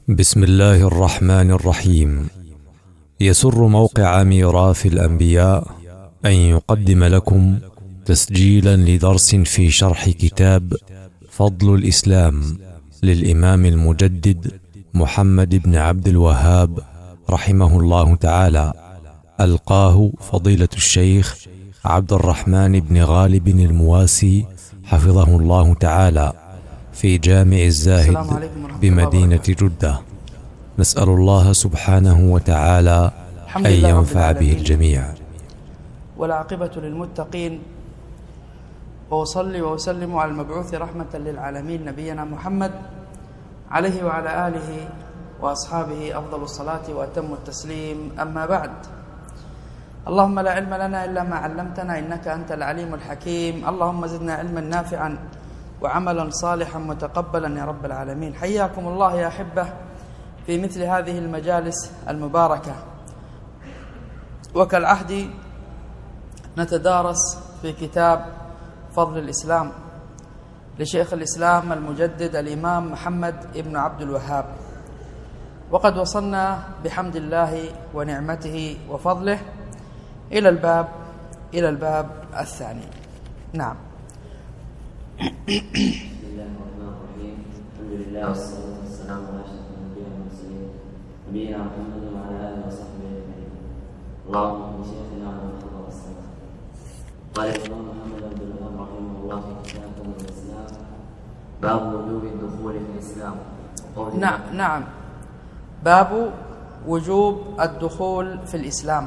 بسم الله الرحمن الرحيم. يسر موقع ميراث الأنبياء أن يقدم لكم تسجيلا لدرس في شرح كتاب فضل الإسلام للإمام المجدد محمد بن عبد الوهاب رحمه الله تعالى، ألقاه فضيلة الشيخ عبد الرحمن بن غالب المواسي حفظه الله تعالى في جامع الزاهد بمدينة جدة. نسأل الله سبحانه وتعالى أن ينفع به الجميع. والعاقبة للمتقين، وأصلي وأسلم على المبعوث رحمة للعالمين نبينا محمد عليه وعلى آله وأصحابه أفضل الصلاة وأتم التسليم، أما بعد. اللهم لا علم لنا إلا ما علمتنا إنك أنت العليم الحكيم. اللهم زدنا علما نافعا وعملا صالحا متقبلا يا رب العالمين. حياكم الله يا أحبة في مثل هذه المجالس المباركة، وكالعهد نتدارس في كتاب فضل الإسلام لشيخ الإسلام المجدد الإمام محمد بن عبد الوهاب، وقد وصلنا بحمد الله ونعمته وفضله إلى الباب الثاني. نعم. بسم الله الرحمن الرحيم. الحمد لله والصلاة والسلام على أشرف الأنبياء والمرسلين نبينا محمد وعلى آله وصحبه أجمعين. اللهم اهد شيخنا ومن حضر الصلاة. قال الإمام محمد بن الوهاب رحمه الله في كتاب فضل الإسلام: باب وجوب الدخول في الإسلام. نعم، باب وجوب الدخول في الإسلام.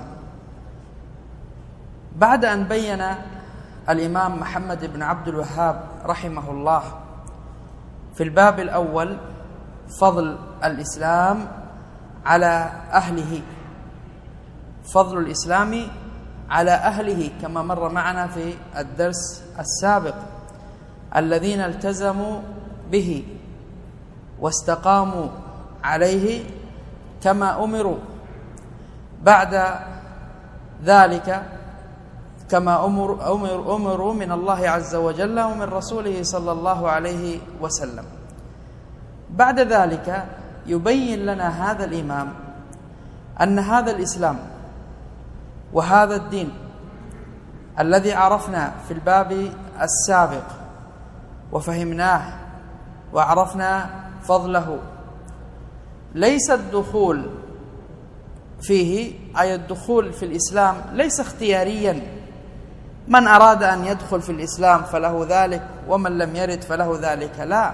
بعد أن بين الإمام محمد بن عبد الوهاب رحمه الله في الباب الأول فضل الإسلام على أهله، فضل الإسلام على أهله كما مر معنا في الدرس السابق، الذين التزموا به واستقاموا عليه كما أمروا. بعد ذلك كما أمروا من الله عز وجل ومن رسوله صلى الله عليه وسلم. بعد ذلك يبين لنا هذا الإمام أن هذا الإسلام وهذا الدين الذي عرفنا في الباب السابق وفهمناه وعرفنا فضله، ليس الدخول فيه أي الدخول في الإسلام ليس اختياريا، من أراد أن يدخل في الإسلام فله ذلك ومن لم يرد فله ذلك، لا،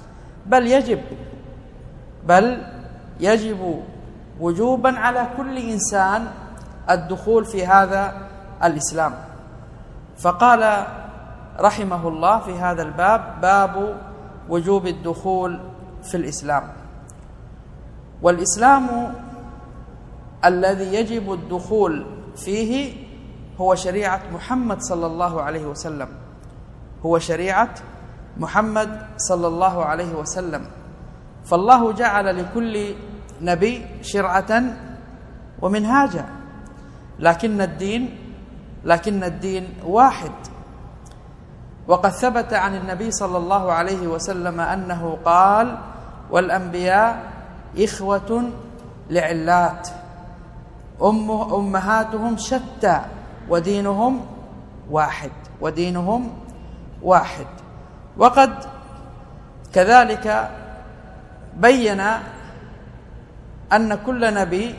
بل يجب وجوبا على كل إنسان الدخول في هذا الإسلام. فقال رحمه الله في هذا الباب: باب وجوب الدخول في الإسلام. والإسلام الذي يجب الدخول فيه هو شريعة محمد صلى الله عليه وسلم، هو شريعة محمد صلى الله عليه وسلم. فالله جعل لكل نبي شرعة ومنهاجا، لكن الدين واحد. وقد ثبت عن النبي صلى الله عليه وسلم أنه قال: والأنبياء إخوة لعلات، أمهاتهم شتى ودينهم واحد. وقد كذلك بين أن كل نبي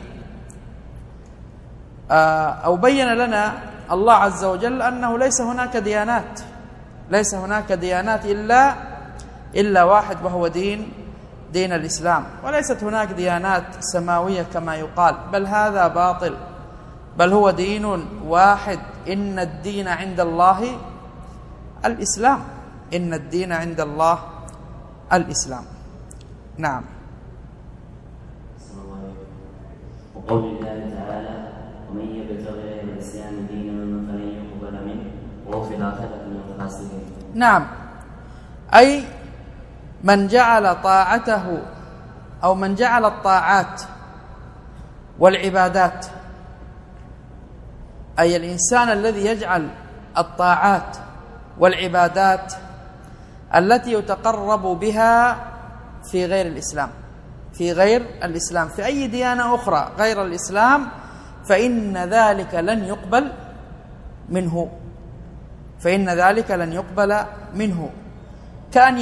أو بين لنا الله عز وجل أنه ليس هناك ديانات إلا واحد، وهو دين الإسلام، وليست هناك ديانات سماوية كما يقال، بل هذا باطل، بل هو دين واحد. إن الدين عند الله الإسلام، إن الدين عند الله الإسلام. نعم. وقول الله تعالى: ومن يبتغ غير الإسلام دينا فلن يقبل منه وهو في الآخرة من الخاسرين. نعم، أي من جعل طاعته أو من جعل الطاعات والعبادات، أي الإنسان الذي يجعل الطاعات والعبادات التي يتقرب بها في غير الإسلام، في غير الإسلام، في أي ديانة أخرى غير الإسلام، فإن ذلك لن يقبل منه، فإن ذلك لن يقبل منه. كان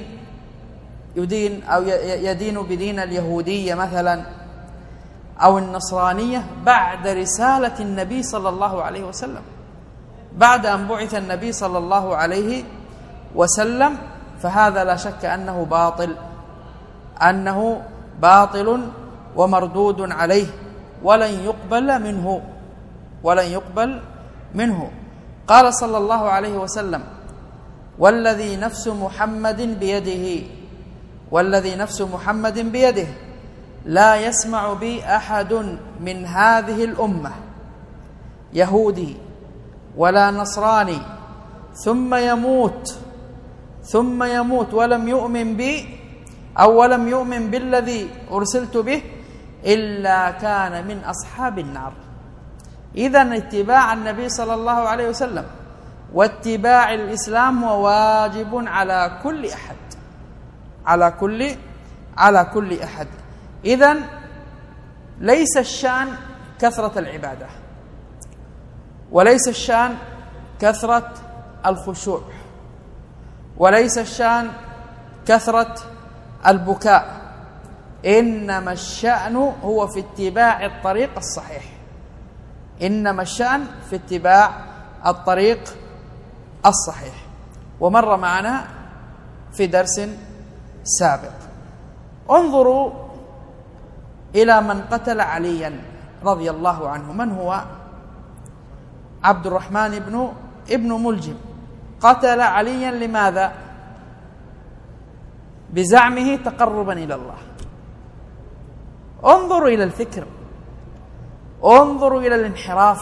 يدين أو يدين بدين اليهودية مثلا أو النصرانية بعد رسالة النبي صلى الله عليه وسلم، بعد أن بعث النبي صلى الله عليه وسلم، فهذا لا شك أنه باطل ومردود عليه ولن يقبل منه. قال صلى الله عليه وسلم: والذي نفس محمد بيده لا يسمع بي أحد من هذه الأمة يهودي ولا نصراني ثم يموت ولم يؤمن بي أو ولم يؤمن بالذي أرسلت به إلا كان من أصحاب النار. إذن اتباع النبي صلى الله عليه وسلم واتباع الإسلام هو واجب على كل أحد، على كل أحد. إذن ليس الشأن كثرة العبادة، وليس الشأن كثرة الخشوع، وليس الشأن كثرة البكاء، إنما الشأن هو في اتباع الطريق الصحيح، إنما الشأن في اتباع الطريق الصحيح. ومر معنا في درس سابق. انظروا إلى من قتل عليا رضي الله عنه. من هو؟ عبد الرحمن ابن ملجم. قتل عليا لماذا؟ بزعمه تقربا إلى الله. انظروا إلى الفكر، انظروا إلى الانحراف.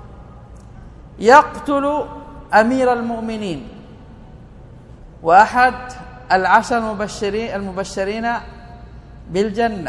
يقتل أمير المؤمنين وأحد العشر المبشرين بالجنة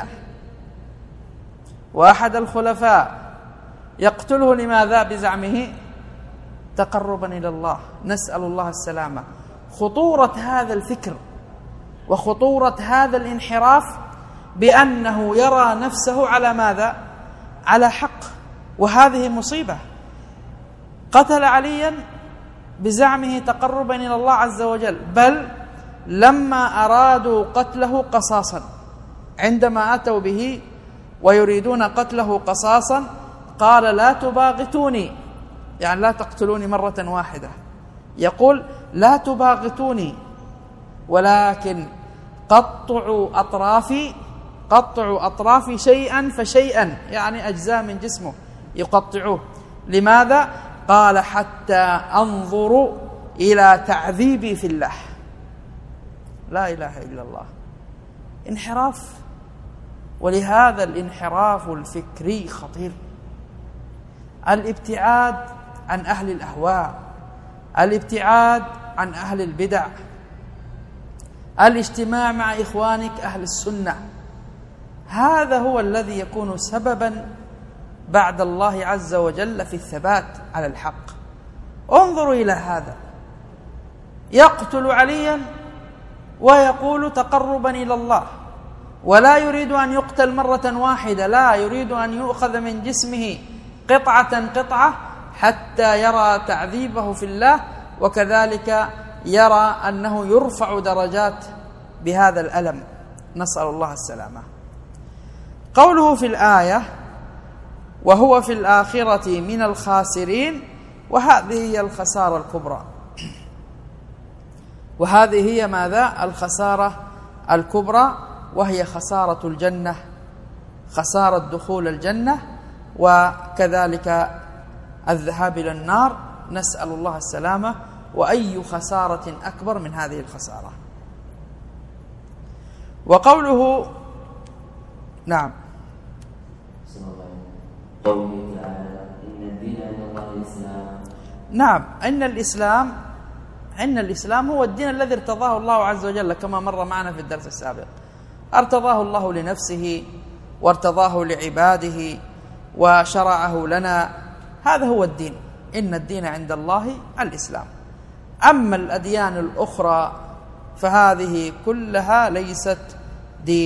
وأحد الخلفاء، يقتله لماذا؟ بزعمه تقربا إلى الله. نسأل الله السلامة. خطورة هذا الفكر وخطورة هذا الانحراف بأنه يرى نفسه على ماذا؟ على حق، وهذه مصيبة. قتل عليا بزعمه تقربا إلى الله عز وجل، بل لما أرادوا قتله قصاصا، عندما أتوا به ويريدون قتله قصاصا قال: لا تباغتوني، يعني لا تقتلوني مرة واحدة، يقول: لا تباغتوني ولكن قطعوا أطرافي شيئا فشيئا، يعني أجزاء من جسمه يقطعوه. لماذا؟ قال: حتى أنظر إلى تعذيبي في الله. لا إله إلا الله. انحراف. ولهذا الانحراف الفكري خطير. الابتعاد عن أهل الأهواء، الابتعاد عن أهل البدع، الاجتماع مع إخوانك أهل السنة، هذا هو الذي يكون سببا بعد الله عز وجل في الثبات على الحق. انظروا إلى هذا، يقتل عليا ويقول تقربا إلى الله، ولا يريد أن يقتل مرة واحدة، لا يريد أن يؤخذ من جسمه قطعة حتى يرى تعذيبه في الله، وكذلك يرى أنه يرفع درجات بهذا الألم. نسأل الله السلامة. قوله في الآية: وهو في الآخرة من الخاسرين، وهذه هي الخسارة الكبرى. وهذه هي ماذا؟ الخسارة الكبرى، وهي خسارة الجنة، خسارة دخول الجنة، وكذلك الذهاب إلى النار. نسأل الله السلامة. وأي خسارة أكبر من هذه الخسارة؟ وقوله نعم قوله تعالى: إن الدين عند الله الإسلام. نعم، إن الإسلام هو الدين الذي ارتضاه الله عز وجل، كما مر معنا في الدرس السابق. ارتضاه الله لنفسه وارتضاه لعباده وشرعه لنا، هذا هو الدين. إن الدين عند الله الإسلام. أما الأديان الأخرى فهذه كلها ليست دين،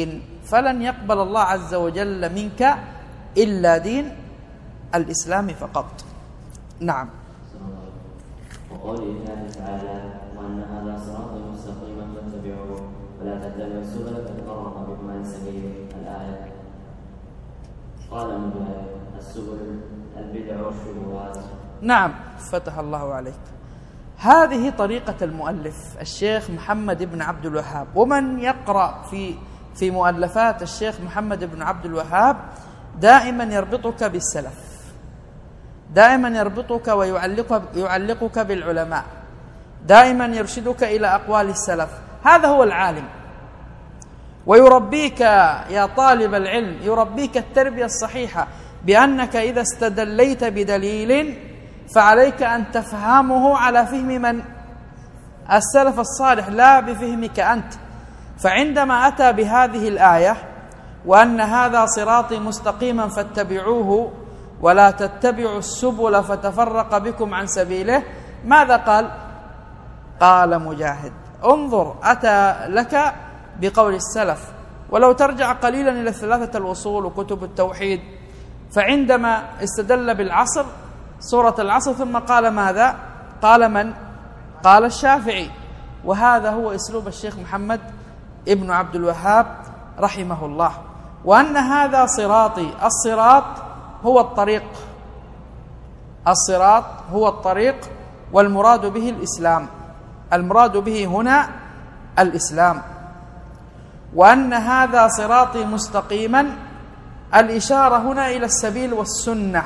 فلن يقبل الله عز وجل منك إلا دين الإسلام فقط. نعم. وقوله الله تعالى: وأن هذا صراطي مستقيما فاتبعوه ولا تتبعوا السبل فتفرق بكم عن سبيله. الآية. قال مجاهد: السبل البدع والشبهات. نعم، فتح الله عليك. هذه طريقة المؤلف الشيخ محمد بن عبد الوهاب، ومن يقرأ في مؤلفات الشيخ محمد بن عبد الوهاب دائما يربطك بالسلف، دائما يربطك ويعلقك بالعلماء، دائما يرشدك إلى أقوال السلف. هذا هو العالم، ويربيك يا طالب العلم، يربيك التربية الصحيحة، بأنك إذا استدليت بدليل فعليك أن تفهمه على فهم من؟ السلف الصالح، لا بفهمك أنت. فعندما أتى بهذه الآية: وأن هذا صراطي مستقيما فاتبعوه ولا تتبعوا السبل فتفرق بكم عن سبيله، ماذا قال؟ قال مجاهد: انظر، أتى لك بقول السلف. ولو ترجع قليلا إلى ثلاثة الأصول وكتب التوحيد، فعندما استدل بالعصر، سورة العصر، ثم قال ماذا؟ قال من؟ قال الشافعي. وهذا هو أسلوب الشيخ محمد ابن عبد الوهاب رحمه الله. وأن هذا صراطي، الصراط هو الطريق، الصراط هو الطريق، والمراد به الإسلام، المراد به هنا الإسلام. وأن هذا صراطي مستقيما، الإشارة هنا إلى السبيل والسنة.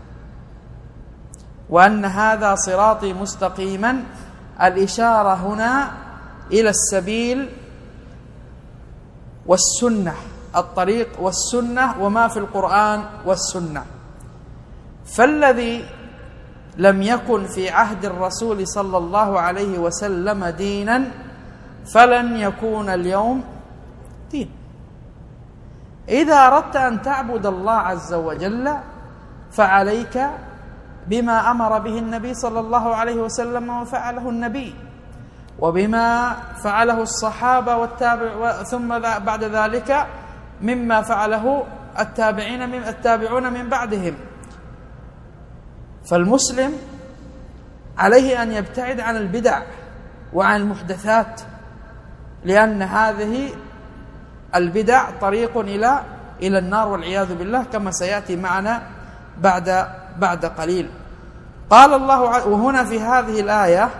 وأن هذا صراطي مستقيما، الإشارة هنا إلى السبيل والسنة، الطريق والسنة وما في القرآن والسنة. فالذي لم يكن في عهد الرسول صلى الله عليه وسلم دينا فلن يكون اليوم دين. إذا أردت أن تعبد الله عز وجل فعليك بما أمر به النبي صلى الله عليه وسلم وفعله النبي، وبما فعله الصحابة والتابع، ثم بعد ذلك مما فعله التابعون من بعدهم. فالمسلم عليه أن يبتعد عن البدع وعن المحدثات، لأن هذه البدع طريق إلى النار والعياذ بالله، كما سيأتي معنا بعد قليل. قال الله، وهنا في هذه الآية: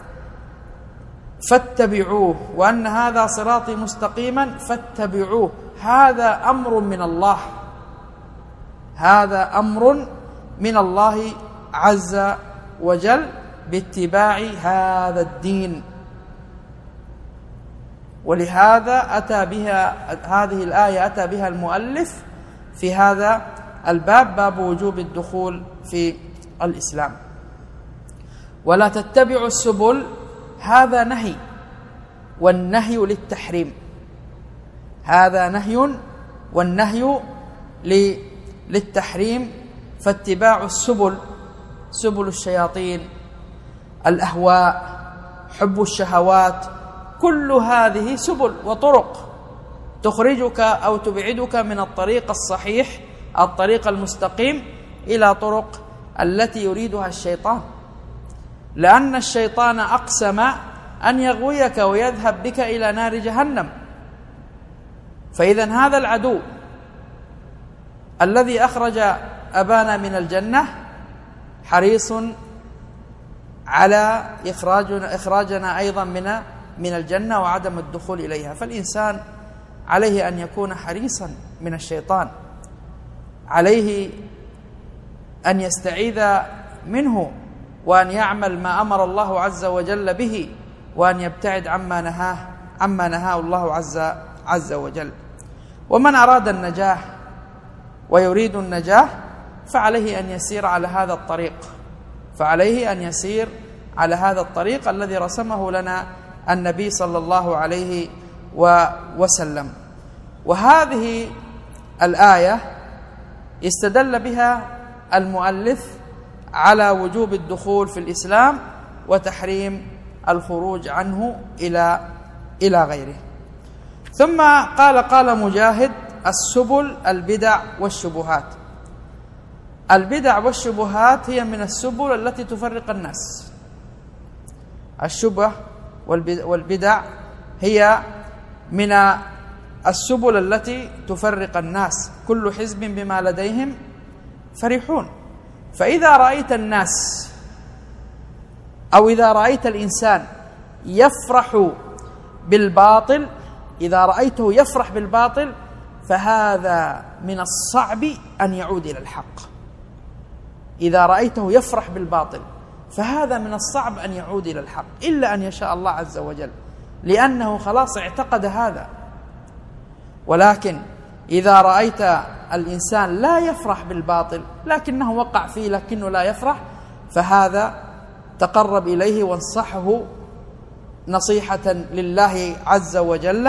فاتبعوه، وأن هذا صراطي مستقيما فاتبعوه. هذا أمر من الله، هذا أمر من الله عز وجل باتباع هذا الدين. ولهذا أتى بها هذه الآية، أتى بها المؤلف في هذا الباب، باب وجوب الدخول في الإسلام. ولا تتبعوا السبل، هذا نهي، والنهي للتحريم، هذا نهي والنهي للتحريم. فاتباع السبل، سبل الشياطين، الأهواء، حب الشهوات، كل هذه سبل وطرق تخرجك أو تبعدك من الطريق الصحيح، الطريق المستقيم، إلى طرق التي يريدها الشيطان. لأن الشيطان أقسم أن يغويك ويذهب بك إلى نار جهنم. فإذا هذا العدو الذي أخرج أبانا من الجنة حريص على إخراجنا أيضا من الجنة وعدم الدخول إليها. فالإنسان عليه أن يكون حريصا من الشيطان، عليه أن يستعيذ منه، وأن يعمل ما أمر الله عز وجل به، وأن يبتعد عما نهاه الله عز وجل. ومن أراد النجاح ويريد النجاح فعليه أن يسير على هذا الطريق، فعليه أن يسير على هذا الطريق الذي رسمه لنا النبي صلى الله عليه وسلم. وهذه الآية استدل بها المؤلف على وجوب الدخول في الإسلام وتحريم الخروج عنه إلى غيره. ثم قال مجاهد: السبل البدع والشبهات. البدع والشبهات هي من السبل التي تفرق الناس. الشبه والبدع هي من السبل التي تفرق الناس، كل حزب بما لديهم فرحون. فإذا رأيت الناس أو إذا رأيت الإنسان يفرح بالباطل، إذا رأيته يفرح بالباطل، فهذا من الصعب أن يعود إلى الحق. إذا رأيته يفرح بالباطل فهذا من الصعب أن يعود إلى الحق، إلا أن يشاء الله عز وجل، لأنه خلاص اعتقد هذا. ولكن إذا رأيت الإنسان لا يفرح بالباطل لكنه وقع فيه لكنه لا يفرح، فهذا تقرب إليه وانصحه نصيحة لله عز وجل،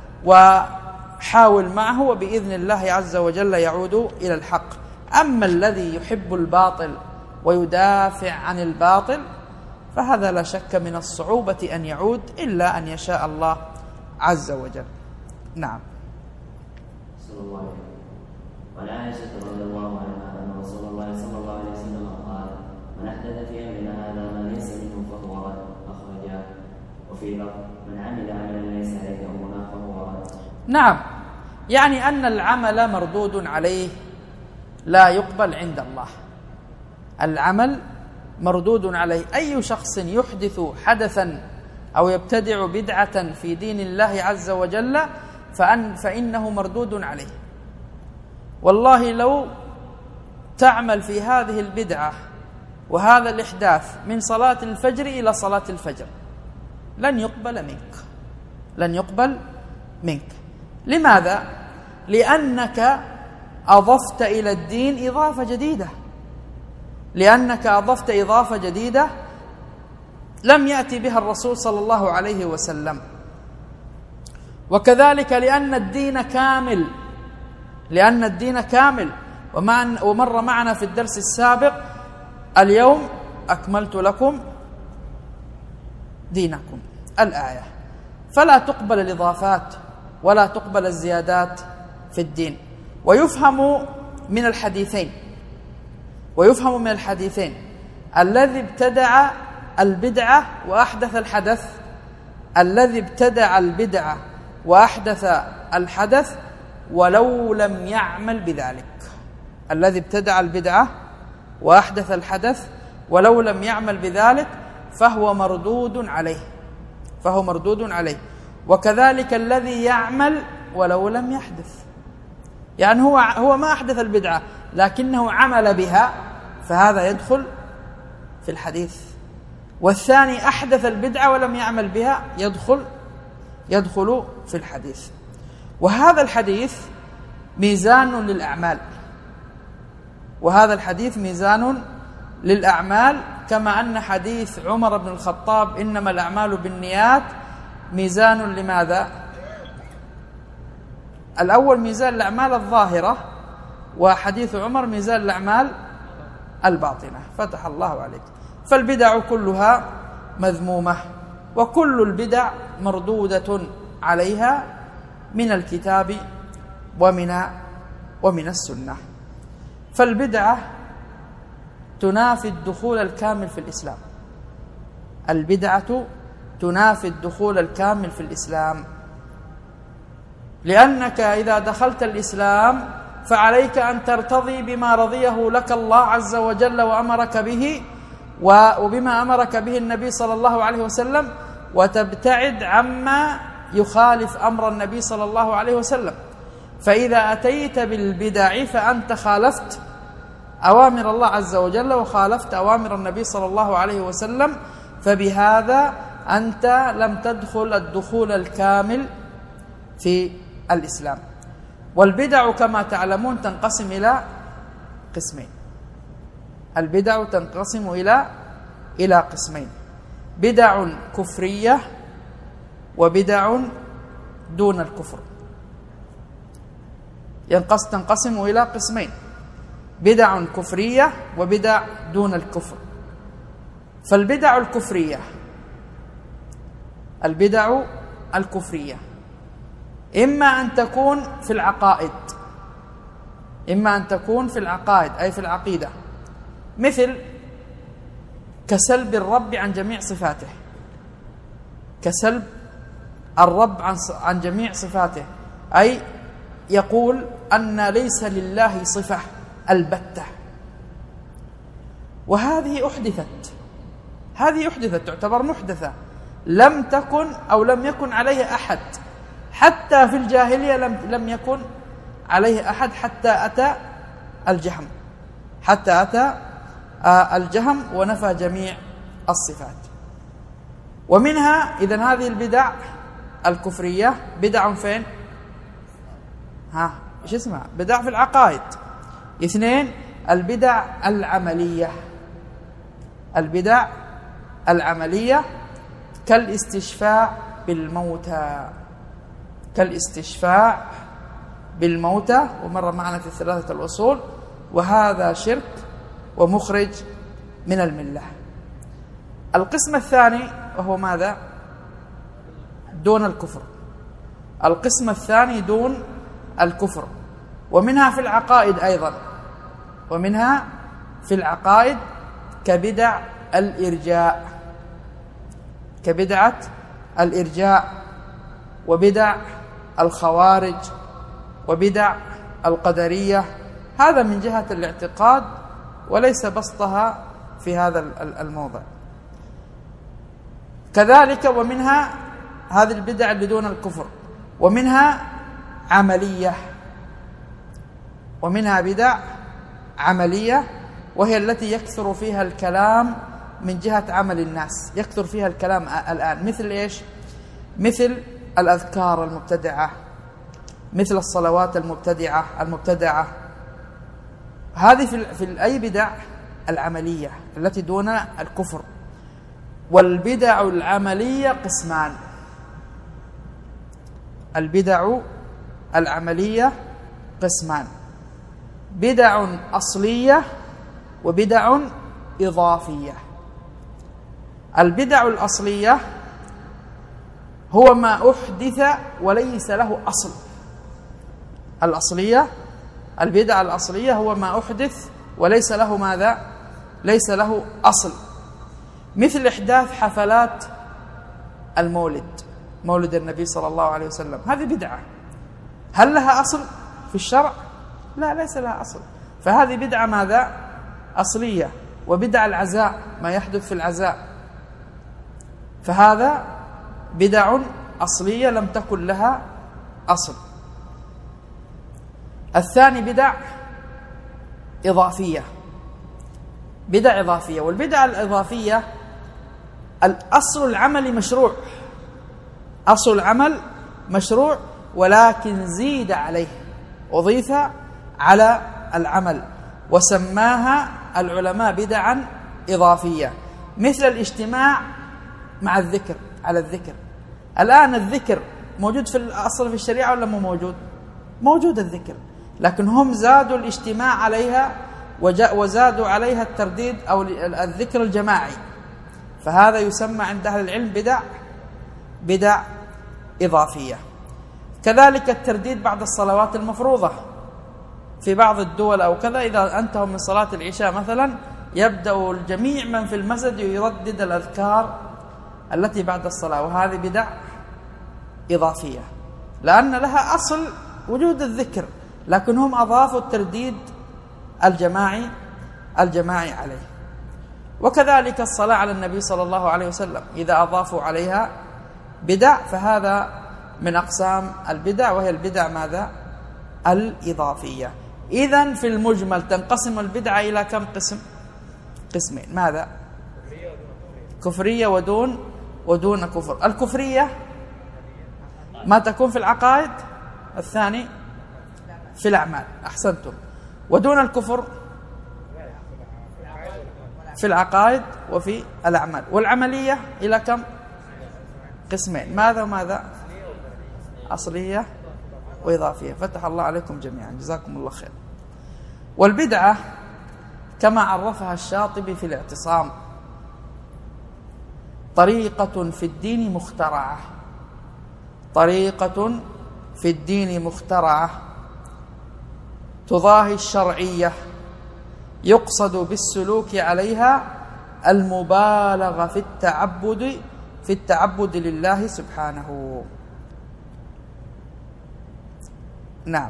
وحاول معه، وبإذن الله عز وجل يعود إلى الحق. أما الذي يحب الباطل ويدافع عن الباطل فهذا لا شك من الصعوبة أن يعود إلا أن يشاء الله عز وجل. نعم. صلى الله عليه وسلم. وعن عائشة رضي الله عنها أن رسول الله صلى الله عليه وسلم قال: من أحدث في أمرنا هذا ما ليس منه فهو رد، أخرجاه. وفي لفظ: من عمل عملا ليس عليه أمرنا فهو رد. نعم، يعني أن العمل مردود عليه لا يقبل عند الله. العمل مردود عليه. أي شخص يحدث حدثا أو يبتدع بدعة في دين الله عز وجل فإنه مردود عليه. والله لو تعمل في هذه البدعة وهذا الإحداث من صلاة الفجر إلى صلاة الفجر لن يقبل منك. لماذا؟ لأنك أضفت إلى الدين إضافة جديدة، لم يأتي بها الرسول صلى الله عليه وسلم. وكذلك لأن الدين كامل، ومر معنا في الدرس السابق: اليوم أكملت لكم دينكم، الآية. فلا تقبل الإضافات ولا تقبل الزيادات في الدين. ويفهم من الحديثين الذي ابتدع البدعة وأحدث الحدث ولو لم يعمل بذلك. الذي ابتدع البدعة وأحدث الحدث ولو لم يعمل بذلك فهو مردود عليه. وكذلك الذي يعمل ولو لم يحدث، يعني هو ما أحدث البدعة لكنه عمل بها، فهذا يدخل في الحديث. والثاني أحدث البدعة ولم يعمل بها يدخل في الحديث. وهذا الحديث ميزان للأعمال، كما أن حديث عمر بن الخطاب: إنما الأعمال بالنيات، ميزان لماذا؟ الأول ميزان الأعمال الظاهرة، وحديث عمر ميزان الأعمال الباطنة. فتح الله عليك. فالبدع كلها مذمومة، وكل البدع مردودة عليها من الكتاب ومن السنة. فالبدعة تنافي الدخول الكامل في الإسلام. البدعة تنافي الدخول الكامل في الإسلام، لأنك إذا دخلت الإسلام فعليك أن ترتضي بما رضيه لك الله عز وجل وأمرك به، وبما أمرك به النبي صلى الله عليه وسلم، وتبتعد عما يخالف أمر النبي صلى الله عليه وسلم. فإذا أتيت بالبدع فأنت خالفت أوامر الله عز وجل وخالفت أوامر النبي صلى الله عليه وسلم، فبهذا أنت لم تدخل الدخول الكامل في الإسلام. والبدع كما تعلمون تنقسم إلى قسمين. البدع تنقسم إلى قسمين: بدع كفرية وبدع دون الكفر. تنقسم إلى قسمين: بدع كفرية وبدع دون الكفر. فالبدع الكفرية إما أن تكون في العقائد، إما أن تكون في العقائد أي في العقيدة، مثل كسلب الرب عن جميع صفاته، كسلب الرب عن جميع صفاته، أي يقول أن ليس لله صفة البتة. وهذه أحدثت، هذه أحدثت، تعتبر محدثة، لم تكن أو لم يكن عليه أحد، حتى في الجاهلية لم يكن عليه أحد حتى أتى الجهم، حتى أتى الجهم ونفى جميع الصفات. ومنها إذن هذه البدع الكفرية بدع فين؟ إيش اسمها؟ بدع في العقائد. اثنين، البدع العملية، البدع العملية كالاستشفاع بالموتى، كالاستشفاع بالموتى، ومر معنا في ثلاثة الأصول، وهذا شرك ومخرج من الملة. القسم الثاني وهو ماذا؟ دون الكفر. القسم الثاني دون الكفر، ومنها في العقائد أيضا، ومنها في العقائد كبدع الإرجاء، كبدعة الإرجاء، وبدع الخوارج، وبدع القدرية. هذا من جهة الاعتقاد وليس بسطها في هذا الموضع. كذلك ومنها هذه البدع اللي دون الكفر، ومنها عملية، ومنها بدع عملية، وهي التي يكثر فيها الكلام من جهة عمل الناس، يكثر فيها الكلام الآن، مثل إيش؟ مثل الأذكار المبتدعة، مثل الصلوات المبتدعة. هذه في أي بدع العملية التي دون الكفر. والبدع العملية قسمان، البدع العملية قسمان: بدع أصلية وبدع إضافية. البدع الأصلية هو ما أحدث وليس له أصل. الأصلية، البدع الأصلية هو ما أحدث وليس له ماذا؟ ليس له أصل، مثل إحداث حفلات المولد، مولد النبي صلى الله عليه وسلم، هذه بدعة. هل لها أصل في الشرع؟ لا، ليس لها أصل، فهذه بدعة ماذا؟ أصلية. وبدع العزاء، ما يحدث في العزاء، فهذا بدع أصلية لم تكن لها أصل. الثاني بدع إضافية، بدع إضافية. والبدع الإضافية الأصل العمل مشروع، أصل العمل مشروع، ولكن زيد عليه، أضيف على العمل، وسماها العلماء بدعا إضافية، مثل الاجتماع مع الذكر، على الذكر. الآن الذكر موجود في الأصل في الشريعة ولا مو موجود؟ موجود الذكر، لكن هم زادوا الاجتماع عليها وزادوا عليها الترديد أو الذكر الجماعي، فهذا يسمى عند أهل العلم بدع إضافية. كذلك الترديد بعد الصلوات المفروضة في بعض الدول أو كذا، إذا انتهوا من صلاة العشاء مثلا يبدأ الجميع من في المسجد يردد الأذكار التي بعد الصلاة، وهذه بدع إضافية لأن لها أصل وجود الذكر، لكن هم أضافوا الترديد الجماعي عليه. وكذلك الصلاة على النبي صلى الله عليه وسلم إذا أضافوا عليها بدع، فهذا من أقسام البدع، وهي البدع ماذا؟ الإضافية. إذن في المجمل تنقسم البدعة إلى كم قسم؟ قسمين. ماذا؟ كفرية ودون كفر. الكفرية ما تكون في العقائد، الثاني في الأعمال. أحسنتم. ودون الكفر في العقائد وفي الأعمال. والعملية إلى كم قسمين؟ ماذا وماذا؟ أصلية وإضافية. فتح الله عليكم جميعا، جزاكم الله خير. والبدعة كما عرفها الشاطبي في الاعتصام: طريقة في الدين مخترعة، طريقة في الدين مخترعة تضاهي الشرعية يقصد بالسلوك عليها المبالغة في التعبد لله سبحانه. نعم.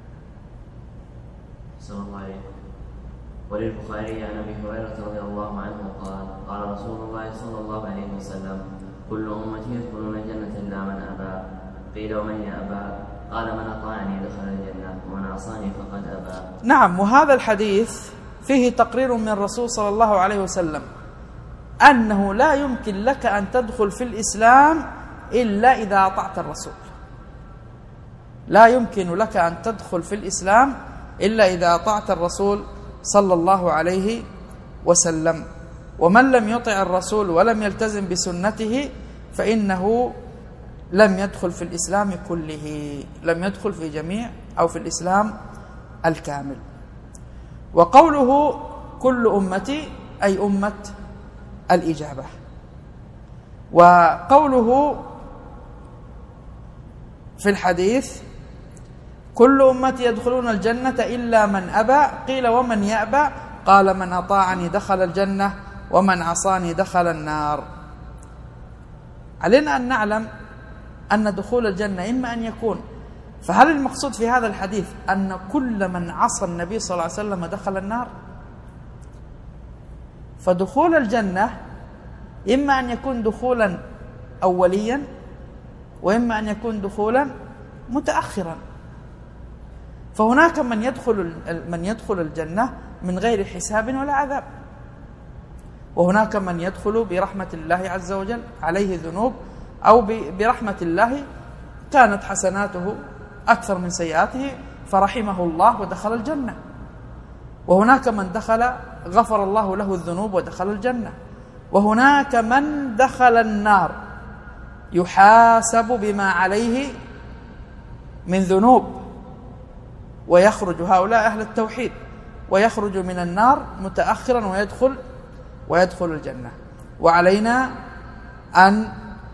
صلى الله عليه وسلم. وللبخاري عن ابي هريره رضي الله عنه قال قال رسول الله صلى الله عليه وسلم كل امتي يدخلون الجنه الا من ابى. قيل ومن يابى؟ قال من اطاعني دخل الجنه ومن عصاني فقد ابى. نعم. وهذا الحديث فيه تقرير من الرسول صلى الله عليه وسلم أنه لا يمكن لك أن تدخل في الإسلام إلا إذا أطعت الرسول. لا يمكن لك أن تدخل في الإسلام إلا إذا أطعت الرسول صلى الله عليه وسلم. ومن لم يطع الرسول ولم يلتزم بسنته فإنه لم يدخل في الإسلام كله، لم يدخل في جميع أو في الإسلام الكامل. وقوله كل أمتي أي أمة الإجابة. وقوله في الحديث كل أمتي يدخلون الجنة إلا من أبى. قيل ومن يأبى؟ قال من أطاعني دخل الجنة ومن عصاني دخل النار. علينا أن نعلم أن دخول الجنة إما أن يكون، فهل المقصود في هذا الحديث أن كل من عصى النبي صلى الله عليه وسلم دخل النار؟ فدخول الجنة إما أن يكون دخولا أوليا وإما أن يكون دخولا متأخرا. فهناك من يدخل الجنة من غير حساب ولا عذاب، وهناك من يدخل برحمة الله عز وجل، عليه ذنوب أو برحمة الله كانت حسناته أكثر من سيئاته فرحمه الله ودخل الجنة. وهناك من دخل غفر الله له الذنوب ودخل الجنة. وهناك من دخل النار يحاسب بما عليه من ذنوب ويخرج، هؤلاء أهل التوحيد، ويخرج من النار متأخرا ويدخل الجنة. وعلينا أن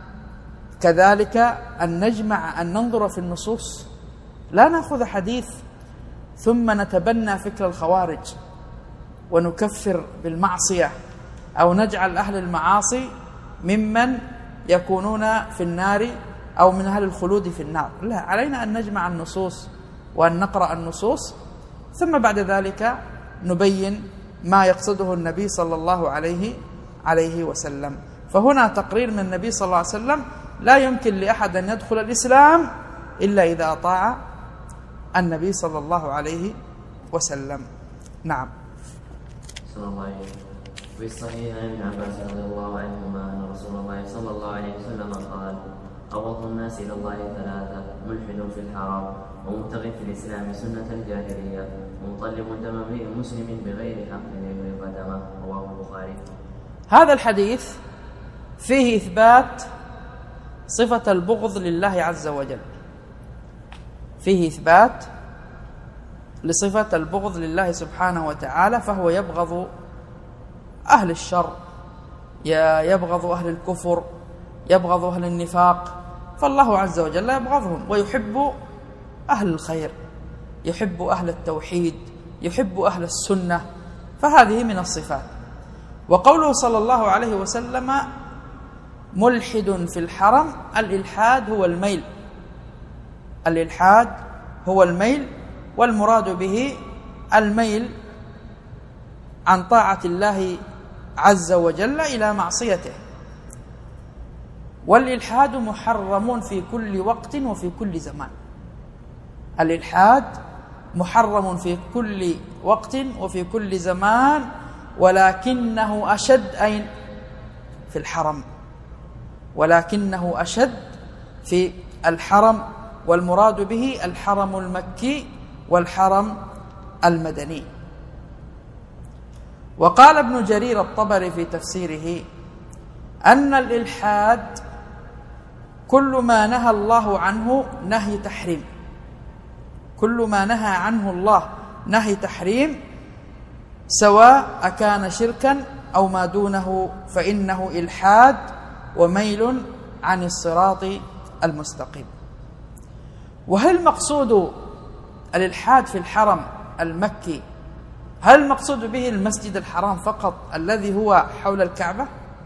كذلك أن نجمع، أن ننظر في النصوص، لا نأخذ حديث ثم نتبنى فكر الخوارج ونكفر بالمعصية أو نجعل أهل المعاصي ممن يكونون في النار أو من أهل الخلود في النار. لا، علينا أن نجمع النصوص وأن نقرأ النصوص ثم بعد ذلك نبين ما يقصده النبي صلى الله عليه وسلم. فهنا تقرير من النبي صلى الله عليه وسلم لا يمكن لأحد أن يدخل الإسلام إلا إذا أطاع النبي صلى الله عليه وسلم. نعم. صلى الله عليه وسلم. في الصحيح عن ابن عباس رضي الله عنهما أن رسول الله صلى الله عليه وسلم قال أبغض الناس إلى الله ثلاثة: ملحد في الحرام، ومبتغ في الإسلام سنة الجاهلية، ومطلب دم امرئ مسلم بغير حق يبرئ دمه. رواه البخاري. هذا الحديث فيه إثبات صفة البغض لله عز وجل، فيه إثبات لصفة البغض لله سبحانه وتعالى، فهو يبغض أهل الشر، يبغض أهل الكفر، يبغض أهل النفاق، فالله عز وجل يبغضهم ويحب أهل الخير، يحب أهل التوحيد، يحب أهل السنة، فهذه من الصفات. وقوله صلى الله عليه وسلم ملحد في الحرم، الإلحاد هو الميل، الإلحاد هو الميل، والمراد به الميل عن طاعة الله عز وجل إلى معصيته. والإلحاد محرم في كل وقت وفي كل زمان، الإلحاد محرم في كل وقت وفي كل زمان، ولكنه أشد أين؟ في الحرم، ولكنه أشد في الحرم، والمراد به الحرم المكي والحرم المدني. وقال ابن جرير الطبري في تفسيره أن الإلحاد كل ما نهى الله عنه نهي تحريم، كل ما نهى عنه الله نهي تحريم، سواء أكان شركا أو ما دونه، فإنه إلحاد وميل عن الصراط المستقيم. وهل مقصود الإلحاد في الحرم المكي هل المقصود به المسجد الحرام فقط الذي هو حول الكعبة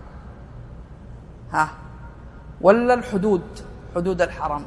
ولا الحدود حدود الحرم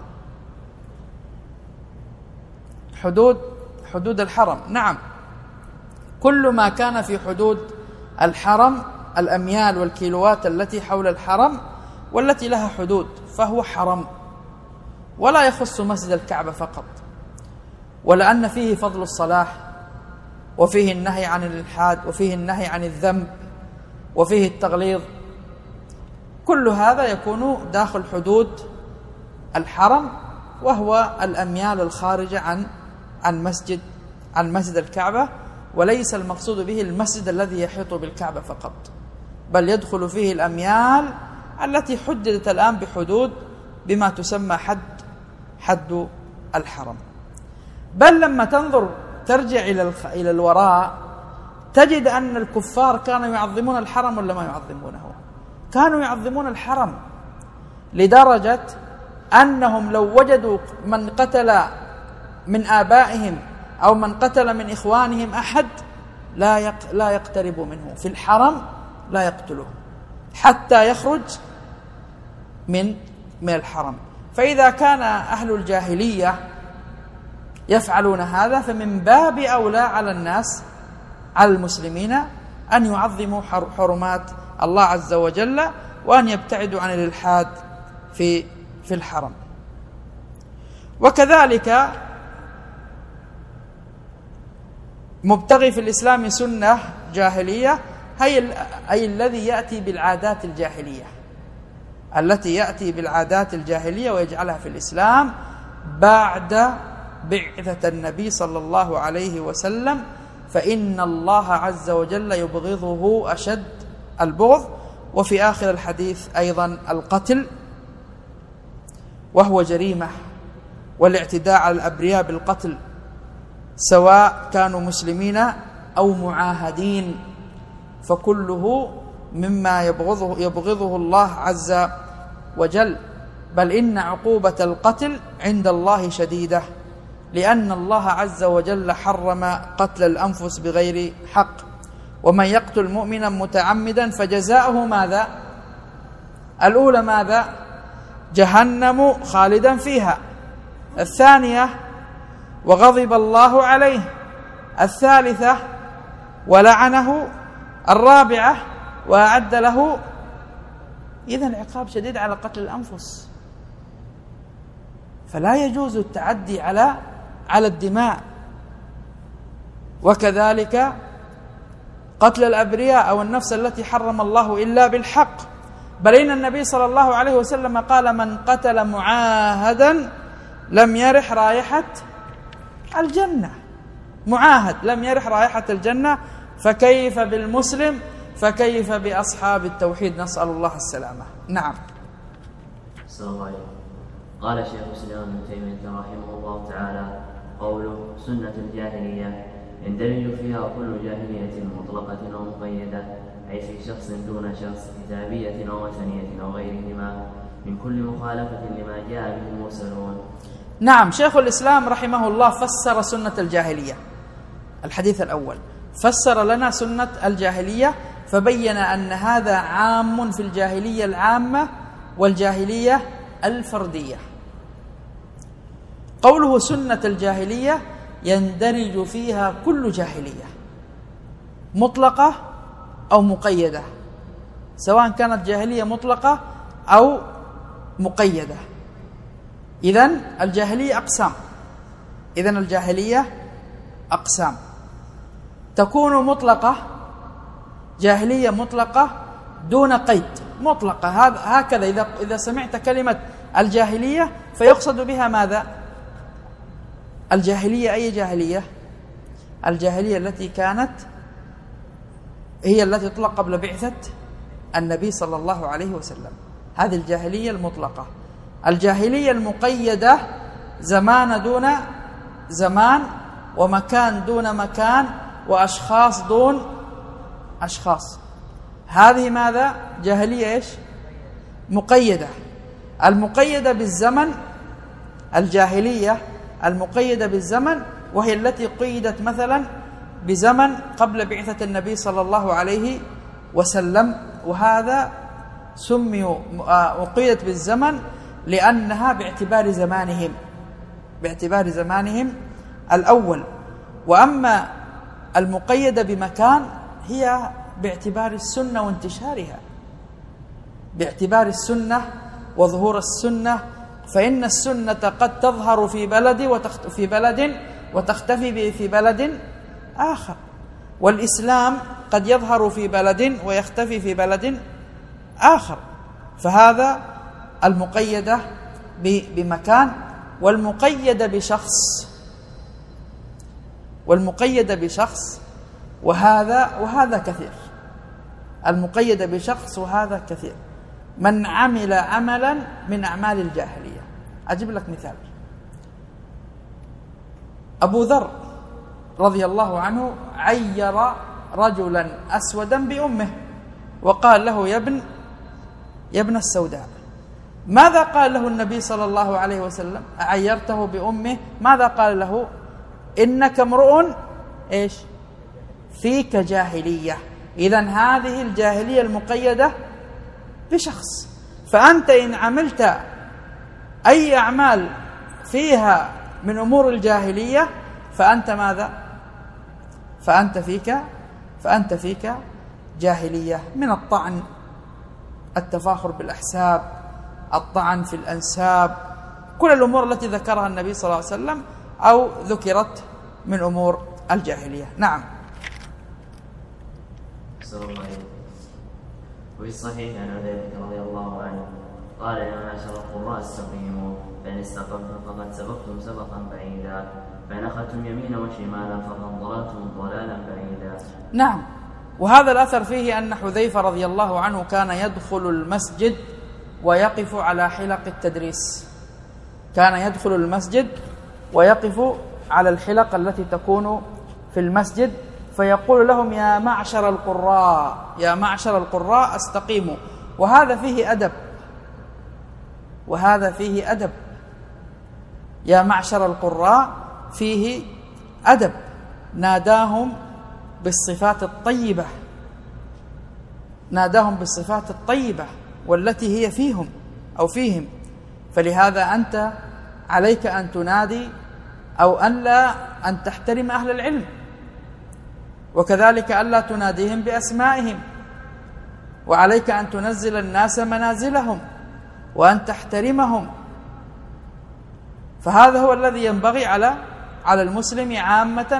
حدود الحرم؟ نعم، كل ما كان في حدود الحرم الأميال والكيلوات التي حول الحرم والتي لها حدود فهو حرم، ولا يخص مسجد الكعبة فقط، ولأن فيه فضل الصلاة وفيه النهي عن الإلحاد وفيه النهي عن الذنب وفيه التغليظ، كل هذا يكون داخل حدود الحرم، وهو الأميال الخارجة عن مسجد الكعبة، وليس المقصود به المسجد الذي يحيط بالكعبة فقط، بل يدخل فيه الأميال التي حددت الآن بحدود بما تسمى حد الحرم. بل لما ترجع إلى الوراء تجد أن الكفار كانوا يعظمون الحرم ولا ما يعظمونه؟ كانوا يعظمون الحرم، لدرجة أنهم لو وجدوا من قتل من آبائهم أو من قتل من إخوانهم أحد لا يقترب منه في الحرم، لا يقتله حتى يخرج من الحرم. فإذا كان أهل الجاهلية يفعلون هذا فمن باب أولى على الناس على المسلمين أن يعظموا حرمات الله عز وجل وأن يبتعدوا عن الإلحاد في الحرم. وكذلك مبتغي في الإسلام سنة جاهلية أي الذي يأتي بالعادات الجاهلية التي يأتي بالعادات الجاهلية ويجعلها في الإسلام بعد بعثة النبي صلى الله عليه وسلم، فإن الله عز وجل يبغضه أشد البغض. وفي آخر الحديث أيضا القتل، وهو جريمة، والاعتداء على الأبرياء بالقتل سواء كانوا مسلمين أو معاهدين، فكله مما يبغضه الله عز وجل. بل إن عقوبة القتل عند الله شديدة، لأن الله عز وجل حرم قتل الأنفس بغير حق. ومن يقتل مؤمنا متعمدا فجزاؤه ماذا؟ الأولى ماذا؟ جهنم خالدا فيها، الثانية وغضب الله عليه، الثالثة ولعنه، الرابعة وأعد له. إذن عقاب شديد على قتل الأنفس، فلا يجوز التعدي على الدماء. وكذلك قتل الأبرياء أو النفس التي حرم الله إلا بالحق. بل إن النبي صلى الله عليه وسلم قال: من قتل معاهدا لم يرح رائحة الجنة. معاهد لم يرح رائحة الجنة، فكيف بالمسلم؟ فكيف بأصحاب التوحيد؟ نسأل الله السلامة. نعم. السلام عليكم. قال شيخ الإسلام ابن تيمية رحمه الله تعالى: قوله سنة الجاهلية يندرج فيها كل جاهلية مطلقة أو مقيدة، أي في شخص دون شخص، كتابية أو وثنية أو غيرهما، من كل مخالفة لما جاء به المرسلون. نعم، شيخ الإسلام رحمه الله فسر سنة الجاهلية. الحديث الأول فسر لنا سنة الجاهلية، فبين أن هذا عام في الجاهلية العامة والجاهلية الفردية. قوله سنة الجاهلية يندرج فيها كل جاهلية مطلقة أو مقيدة، سواء كانت جاهلية مطلقة أو مقيدة. إذن الجاهلية أقسام. تكون مطلقة، جاهلية مطلقة دون قيد، مطلقة هكذا. إذا سمعت كلمة الجاهلية فيقصد بها ماذا؟ الجاهلية أي جاهلية؟ الجاهلية التي كانت هي التي تطلق قبل بعثة النبي صلى الله عليه وسلم، هذه الجاهلية المطلقة. الجاهلية المقيدة زمان دون زمان، ومكان دون مكان، وأشخاص دون أشخاص. هذه ماذا؟ جاهلية إيش؟ مقيدة. المقيدة بالزمن الجاهلية المقيدة بالزمن، وهي التي قيدت مثلا بزمن قبل بعثة النبي صلى الله عليه وسلم، وهذا سميوا وقيدت بالزمن لأنها باعتبار زمانهم الأول. وأما المقيدة بمكان هي باعتبار السنة وانتشارها، باعتبار السنة وظهور السنة، فإن السنة قد تظهر في بلد وتختفي في بلد آخر، والإسلام قد يظهر في بلد ويختفي في بلد آخر. فهذا المقيدة بمكان، والمقيدة بشخص وهذا كثير. المقيدة بشخص وهذا كثير. من عمل عملا من أعمال الجاهلية. أجيب لك مثال. أبو ذر رضي الله عنه عير رجلا أسودا بأمه وقال له يا ابن السوداء. ماذا قال له النبي صلى الله عليه وسلم؟ عيرته بأمه، ماذا قال له؟ إنك امرؤ إيش؟ فيك جاهلية. إذن هذه الجاهلية المقيدة بشخص. فأنت إن عملت أي أعمال فيها من أمور الجاهلية فأنت ماذا؟ فأنت فيك جاهلية، من الطعن، التفاخر بالأحساب، الطعن في الأنساب، كل الأمور التي ذكرها النبي صلى الله عليه وسلم أو ذكرت من أمور الجاهلية. نعم. وفي الصحيح عن حذيفة رضي الله عنه قال يا معشر القراء استقيموا، فإن استقمتم فقد سبقتم سبقا بعيدا، فإن أخذتم يمينا وشمالا فقد ضللتم ضلالا بعيدا. نعم. وهذا الأثر فيه أن حذيفة رضي الله عنه كان يدخل المسجد ويقف على حلق التدريس، كان يدخل المسجد ويقف على الحلق التي تكون في المسجد، فيقول لهم يا معشر القراء استقيموا. وهذا فيه أدب، يا معشر القراء فيه أدب. ناداهم بالصفات الطيبة والتي هي فيهم أو فيهم. فلهذا أنت عليك أن تنادي أو أن تحترم أهل العلم، وكذلك ألا تناديهم بأسمائهم، وعليك أن تنزل الناس منازلهم وأن تحترمهم. فهذا هو الذي ينبغي على المسلم عامة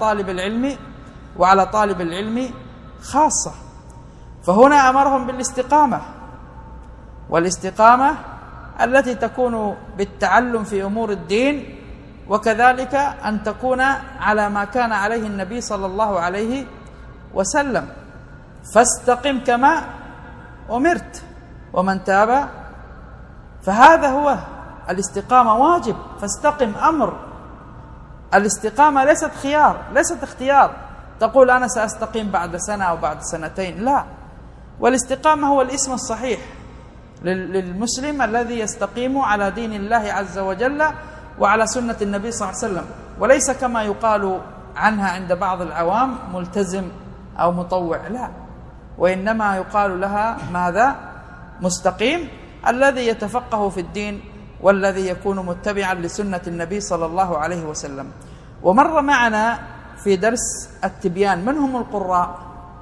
وعلى طالب العلم خاصة. فهنا أمرهم بالاستقامة، والاستقامة التي تكون بالتعلم في أمور الدين، وكذلك أن تكون على ما كان عليه النبي صلى الله عليه وسلم. فاستقم كما أمرت ومن تاب. فهذا هو الاستقامة، واجب. فاستقم أمر. الاستقامة ليست اختيار تقول أنا سأستقيم بعد سنة أو بعد سنتين، لا. والاستقامة هو الاسم الصحيح للمسلم الذي يستقيم على دين الله عز وجل وعلى سنة النبي صلى الله عليه وسلم، وليس كما يقال عنها عند بعض العوام ملتزم أو مطوع، لا. وإنما يقال لها ماذا؟ مستقيم، الذي يتفقه في الدين والذي يكون متبعا لسنة النبي صلى الله عليه وسلم. ومر معنا في درس التبيان من هم القراء؟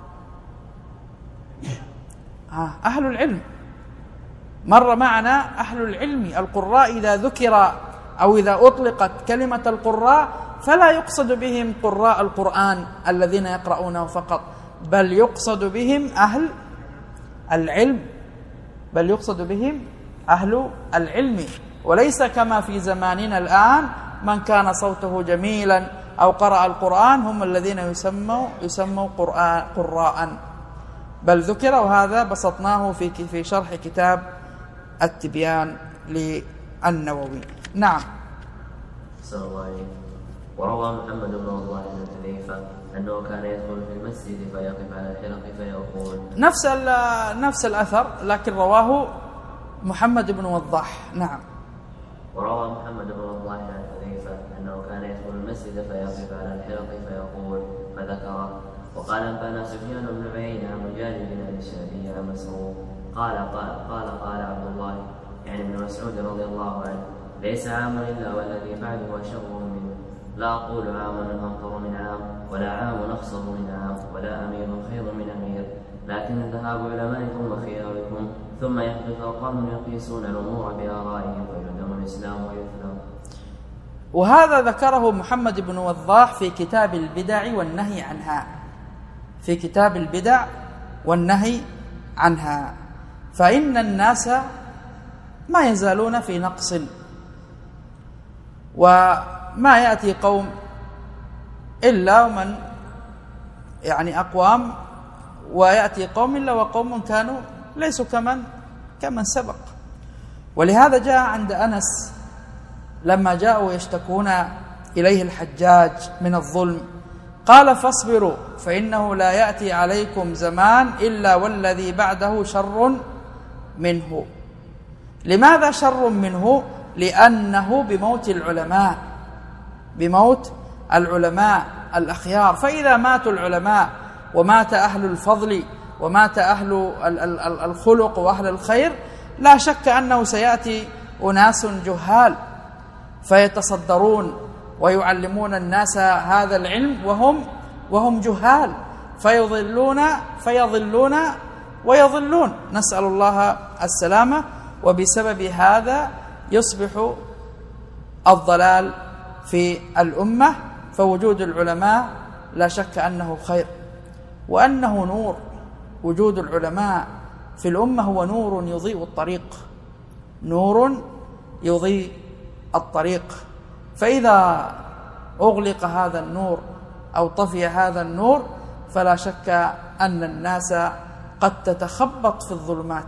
أهل العلم. مر معنا أهل العلم. القراء إذا ذكر أو إذا أطلقت كلمة القراء فلا يقصد بهم قراء القرآن الذين يقرؤونه فقط، بل يقصد بهم أهل العلم، وليس كما في زماننا الآن من كان صوته جميلا أو قرأ القرآن هم الذين يسموا قراء، بل ذكر. وهذا بسطناه في شرح كتاب التبيان للنووي. نعم. صلى الله عليه. وروى محمد بن الله بن حذيفة أنه كان يدخل في المسجد فيقف على الحلق فيقول نفس الأثر، لكن رواه محمد بن وضاح. نعم. وروى محمد بن وضاح عن حذيفة فذكره. وقال أنبانا سفيان بن عيينة عن مجاهد بن أبي الشعبي عن مسروق قال عبد الله يعني ابن مسعود رضي الله عنه: ليس عام إلا والذي بعده أشر منه. لا أقول عام أمطر من عام، ولا عام أخصر من عام، ولا أمير خير من أمير، لكن ذهاب علمائكم وخياركم، ثم يحدث أقوام يقيسون الأمور بآرائهم ويهدم الإسلام ويفلم. وهذا ذكره محمد بن وضاح في كتاب البدع والنهي عنها، في كتاب البدع والنهي عنها. فإن الناس ما يزالون في نقص، وما يأتي قوم إلا من يعني أقوام، ويأتي قوم إلا وقوم كانوا ليسوا كمن سبق. ولهذا جاء عند أنس لما جاءوا يشتكون إليه الحجاج من الظلم قال: فاصبروا فإنه لا يأتي عليكم زمان إلا والذي بعده شر منه. لماذا شر منه؟ لأنه بموت العلماء، بموت العلماء الأخيار. فإذا ماتوا العلماء ومات أهل الفضل ومات أهل الخلق وأهل الخير، لا شك أنه سيأتي أناس جهال فيتصدرون ويعلمون الناس هذا العلم وهم جهال، فيضلون ويضلون، نسأل الله السلامة. وبسبب هذا يصبح الضلال في الأمة. فوجود العلماء لا شك أنه خير وأنه نور. وجود العلماء في الأمة هو نور يضيء الطريق، نور يضيء الطريق. فإذا أغلق هذا النور أو طفي هذا النور فلا شك أن الناس قد تتخبط في الظلمات.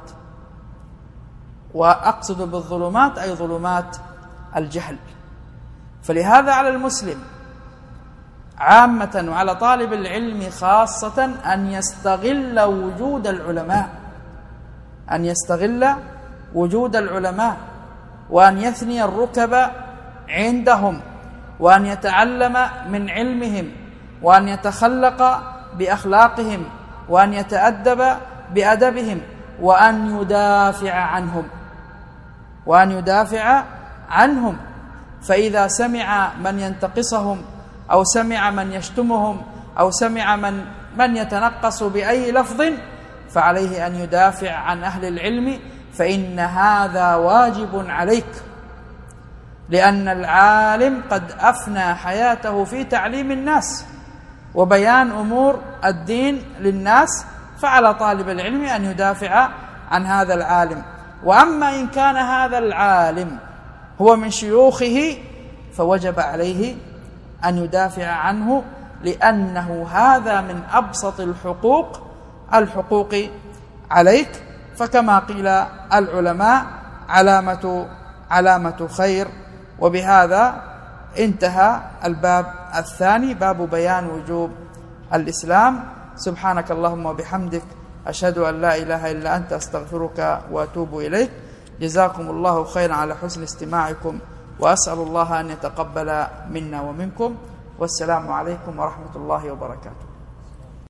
وأقصد بالظلمات أي ظلمات الجهل. فلهذا على المسلم عامة وعلى طالب العلم خاصة أن يستغل وجود العلماء، أن يستغل وجود العلماء، وأن يثني الركب عندهم، وأن يتعلم من علمهم، وأن يتخلق بأخلاقهم، وأن يتأدب بأدبهم، وأن يدافع عنهم. فإذا سمع من ينتقصهم أو سمع من يشتمهم أو سمع من يتنقص بأي لفظ فعليه أن يدافع عن أهل العلم، فإن هذا واجب عليك، لأن العالم قد أفنى حياته في تعليم الناس وبيان أمور الدين للناس، فعلى طالب العلم أن يدافع عن هذا العالم. وأما إن كان هذا العالم هو من شيوخه فوجب عليه أن يدافع عنه، لأنه هذا من أبسط الحقوق عليك. فكما قيل العلماء علامة خير. وبهذا انتهى الباب الثاني، باب بيان وجوب الإسلام. سبحانك اللهم وبحمدك، أشهد أن لا إله إلا أنت، أستغفرك وأتوب إليك. جزاكم الله خيرا على حسن استماعكم، وأسأل الله أن يتقبل منا ومنكم، والسلام عليكم ورحمة الله وبركاته.